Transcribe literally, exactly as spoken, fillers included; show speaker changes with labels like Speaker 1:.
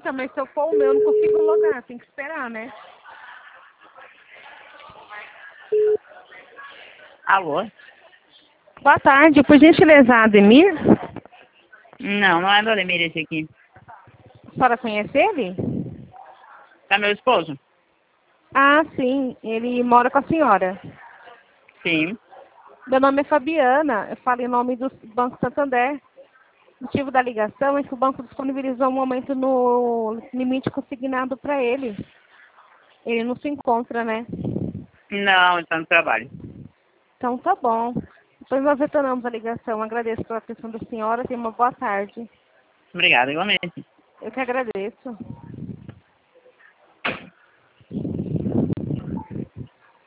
Speaker 1: Então, mas se eu for o meu, eu não consigo logar. Tem que esperar, né?
Speaker 2: Alô?
Speaker 1: Boa tarde. Por gentileza, Ademir?
Speaker 2: Não, não é do Ademir esse aqui.
Speaker 1: A senhora conhece ele?
Speaker 2: Tá meu esposo?
Speaker 1: Ah, sim. Ele mora com a senhora.
Speaker 2: Sim.
Speaker 1: Meu nome é Fabiana. Eu falo em nome do Banco Santander. O motivo da ligação é que o banco disponibilizou um aumento no limite consignado para ele. Ele não se encontra, né?
Speaker 2: Não, ele tá no trabalho.
Speaker 1: Então tá bom. Depois nós retornamos a ligação. Agradeço pela atenção da senhora. Tenha uma boa tarde.
Speaker 2: Obrigado, igualmente.
Speaker 1: Eu que agradeço.